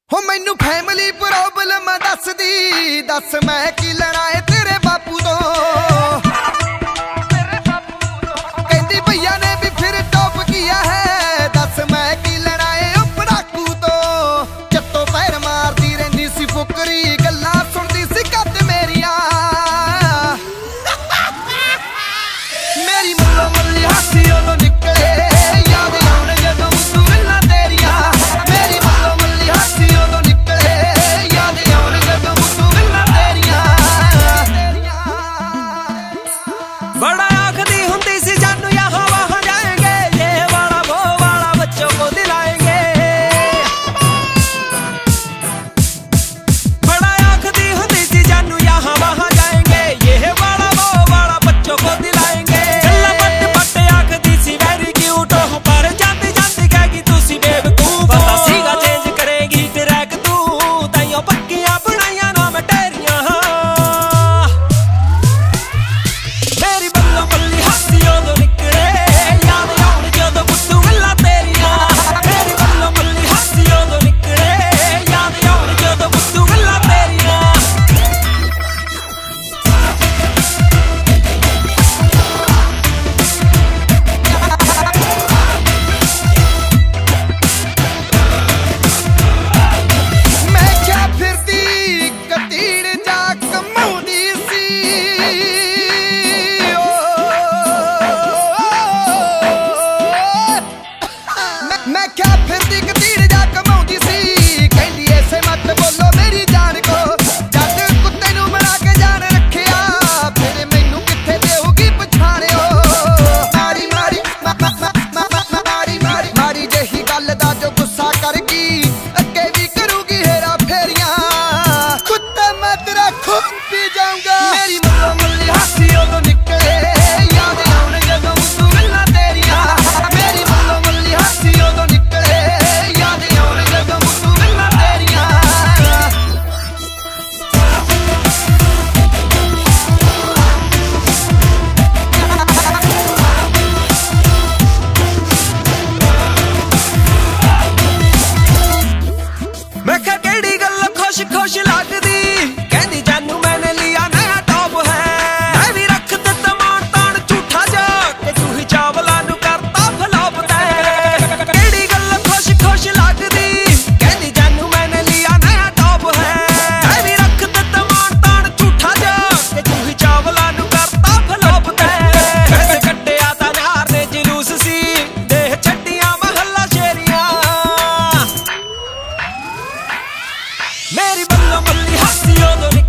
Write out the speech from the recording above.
हो मैनू family problem दस दी दस मैं की लेना है तेरे बापू तो कहती भैया ने भी फिर टॉप किया है दस मैं की लेना है पड़ाकू तो चट्टो पैर मारती रही सी फुकरी गल्ला सुनती सी कद मेरिया मेरी मल्लो मल्ली हासी उदों निकले याद आउण जदों तू गल्लां तेरियां मेरी मल्लो मल्ली हासी उदों निकले याद आउण जदों तू गल्लां तेरियां बड़ा आखदी हुंदी सी जानू यहाँ वहाँ जाएंगे ये वाला वो वाला बच्चों को दिलाएंगे बड़ा आखदी हुंदी सी जानू यहाँ वहाँ जाएंगे ये वाला वो वाला बच्चों को दिलाएंगे गल्ला बट बट आखदी सी वेरी क्यूट हो पर जाती जाती कहेगी तू सी बेवकूफ पता सीगा चेंज करेगी ट्रैक तू ताइयों पक्कियां बनाइयां ना मैं तेरियां मेरी बल्लो बल्ली हासी उदों निकले याद आउण जदों बुੱਧੂ गल्लां तेरियां मेरी बल्लो बल्ली हासी उदों निकले याद आउण जदों बुੱਧੂ गल्लां तेरियां मैं क्या फिरती कतीड़ जा कमाउंदी सी मैं क्या फिरती कतीड़ जा कमाउंदी सी कहंदी ऐसे मत बोलो मेरी जान को जद कुत्ते नू बना के जान रखिया फिर मैनू किथे देऊगी पछाणियो मारी मारी मारी मारी मारी जही गल दा जो गुस्सा कर गई अगे भी करूगी हेरा फेरियां कुत्ते मैं तेरा खून पी जाऊंगा मेरी मल्लो मल्ली हासी उदों निकले याद आउण जदों तू गल्लां तेरियां मेरी मल्लो मल्ली हासी उदों निकले याद आउण जदों तू गल्लां तेरियां मैं क्या केड़ी गल खुश खुश लगदी कहंदी जानू मैंने लिया नया टॉप है मैं भी रख दिता मान तान झूठा जा कि तू ही चावला नू करता फ्लॉप तै केड़ी गल खुश खुश लगदी कहंदी जानू मैंने लिया नया टॉप है मैं भी रख दिता मान तान झूठा जा कि तू ही चावला नू करता फ्लॉप तै वैसे कट्टिया ता नार ने जलूस सी देह छड्डियां महल्ला शेरियां मेरी बल्लो बल्ली हासी उदों